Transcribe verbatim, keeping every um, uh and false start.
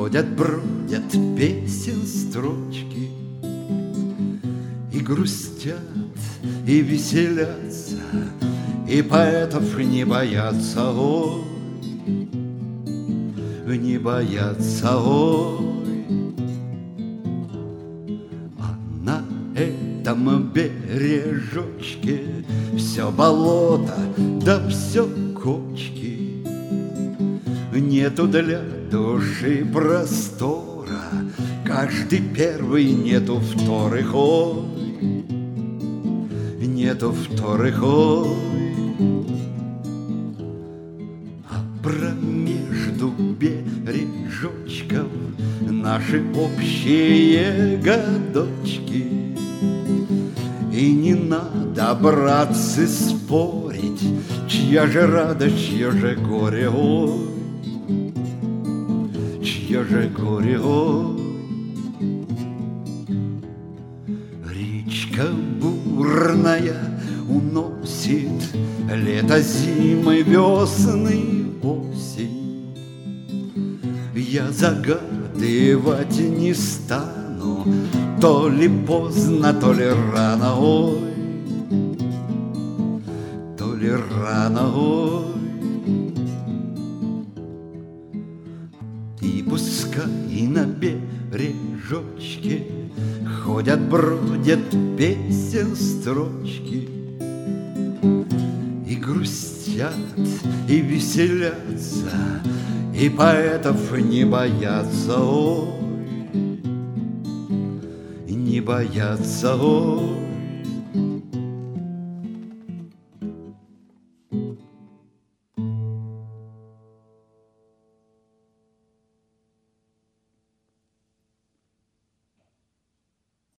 Ходят, бродят песен строчки, и грустят, и веселятся, и поэтов не боятся, ой, не боятся, ой. А на этом бережочке все болото, да все кочки. Нету для души простора, каждый первый, нету вторых, ой, нету вторых, ой. А промежду бережочков наши общие годочки, и не надо, братцы, спорить, чья же радость, чье же горе, ой, чье же горе, ой. Речка бурная уносит лето, зимы, весны, осень. Я загадывать не стану, то ли поздно, то ли рано, ой, то ли рано, ой. И пускай на бережочке ходят, бродят песен строчки, и грустят, и веселятся, и поэтов не боятся, ой, не боятся, ой.